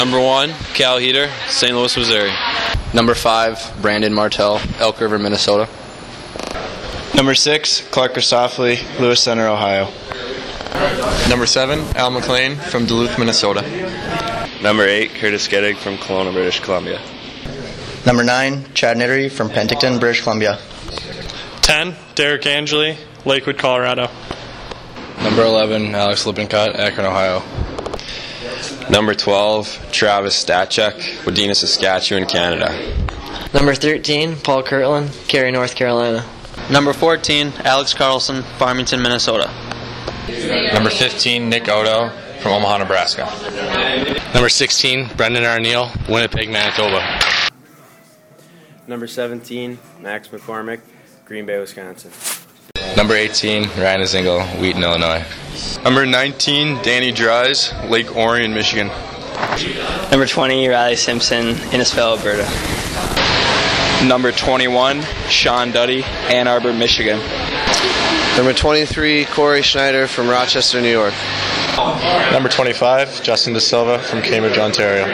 Number 1, Cal Heater, St. Louis, Missouri. Number 5, Brandon Martell, Elk River, Minnesota. Number 6, Clark Christoffoli, Lewis Center, Ohio. Number 7, Al McLean from Duluth, Minnesota. Number 8, Curtis Geddig from Kelowna, British Columbia. Number 9, Chad Nittery from Penticton, British Columbia. 10, Derek Angeli, Lakewood, Colorado. Number 11, Alex Lippincott, Akron, Ohio. Number 12, Travis Statchuk, Wadena, Saskatchewan, Canada. Number 13, Paul Kirtland, Cary, North Carolina. Number 14, Alex Carlson, Farmington, Minnesota. Number 15, Nick Odo from Omaha, Nebraska. Number 16, Brendan Arneal, Winnipeg, Manitoba. Number 17, Max McCormick, Green Bay, Wisconsin. Number 18, Ryan Azingle, Wheaton, Illinois. Number 19, Danny Dries, Lake Orion, Michigan. Number 20, Riley Simpson, Innisfail, Alberta. Number 21, Sean Duddy, Ann Arbor, Michigan. Number 23, Corey Schneider from Rochester, New York. Number 25, Justin De Silva from Cambridge, Ontario.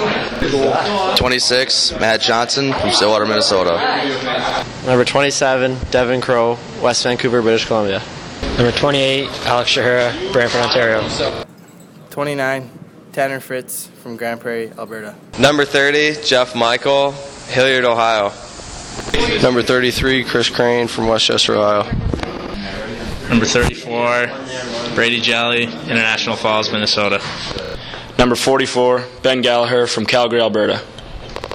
26, Matt Johnson from Stillwater, Minnesota. Number 27, Devin Crow, West Vancouver, British Columbia. Number 28, Alex Shahara, Brantford, Ontario. 29, Tanner Fritz from Grand Prairie, Alberta. Number 30, Jeff Michael, Hilliard, Ohio. Number 33, Chris Crane from Westchester, Ohio. Number 34, Brady Jolly, International Falls, Minnesota. Number 44, Ben Gallagher from Calgary, Alberta.